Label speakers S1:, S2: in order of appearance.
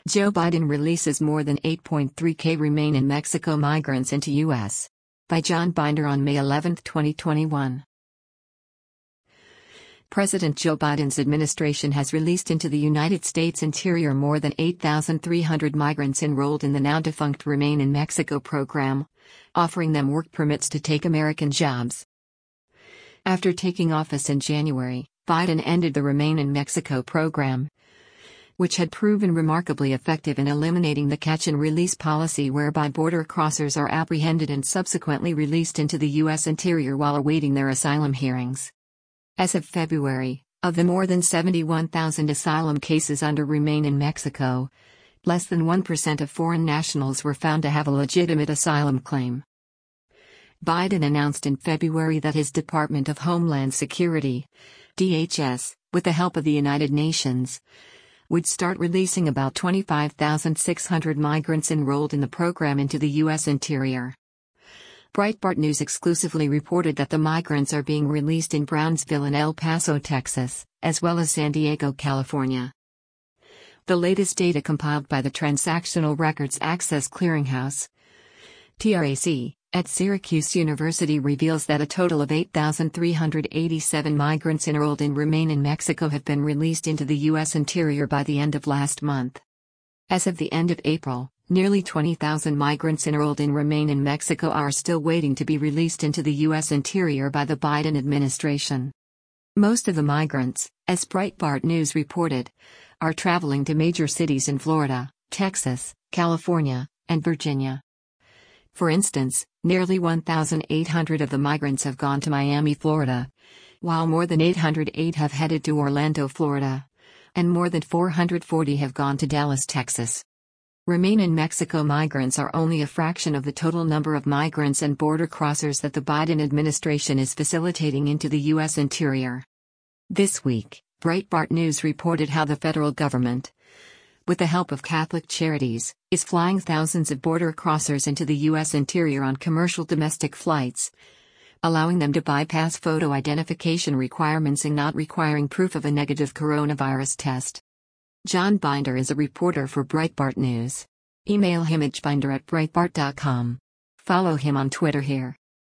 S1: Joe Biden releases more than 8.3K remain in Mexico migrants into U.S. By John Binder on May 11, 2021. President Joe Biden's administration has released into the United States interior more than 8,300 migrants enrolled in the now-defunct Remain in Mexico program, offering them work permits to take American jobs. After taking office in January, Biden ended the Remain in Mexico program, which had proven remarkably effective in eliminating the catch-and-release policy whereby border crossers are apprehended and subsequently released into the U.S. interior while awaiting their asylum hearings. As of February, of the more than 71,000 asylum cases under Remain in Mexico, less than 1% of foreign nationals were found to have a legitimate asylum claim. Biden announced in February that his Department of Homeland Security, DHS, with the help of the United Nations, would start releasing about 25,600 migrants enrolled in the program into the U.S. interior. Breitbart News exclusively reported that the migrants are being released in Brownsville and El Paso, Texas, as well as San Diego, California. The latest data compiled by the Transactional Records Access Clearinghouse, TRAC, at Syracuse University reveals that a total of 8,387 migrants enrolled in Remain in Mexico have been released into the U.S. interior by the end of last month. As of the end of April, nearly 20,000 migrants enrolled in Remain in Mexico are still waiting to be released into the U.S. interior by the Biden administration. Most of the migrants, as Breitbart News reported, are traveling to major cities in Florida, Texas, California, and Virginia. For instance, nearly 1,800 of the migrants have gone to Miami, Florida, while more than 808 have headed to Orlando, Florida, and more than 440 have gone to Dallas, Texas. Remain in Mexico migrants are only a fraction of the total number of migrants and border crossers that the Biden administration is facilitating into the U.S. interior. This week, Breitbart News reported how the federal government, with the help of Catholic Charities, is flying thousands of border crossers into the U.S. interior on commercial domestic flights, allowing them to bypass photo identification requirements and not requiring proof of a negative coronavirus test. John Binder is a reporter for Breitbart News. Email him at binder@breitbart.com. Follow him on Twitter here.